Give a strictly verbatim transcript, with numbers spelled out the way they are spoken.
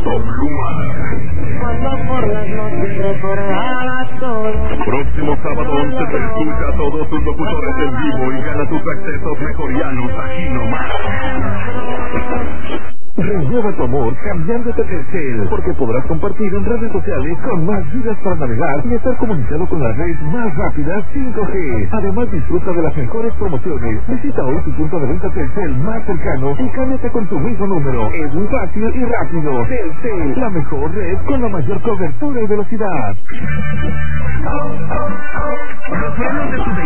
W Cuando por las noches recordaba todo. Próximo sábado once te escucha a todos tus locutores en vivo y gana tus accesos mejorianos aquí nomás. Renueva tu amor cambiándote a Telcel, porque podrás compartir en redes sociales con más vidas para navegar y estar comunicado con la red más rápida cinco G. Además, disfruta de las mejores promociones. Visita hoy tu punto de venta Telcel más cercano y cámbiate con tu mismo número. Es muy fácil y rápido. Telcel, la mejor red con la mayor cobertura y velocidad. Los frenos de tu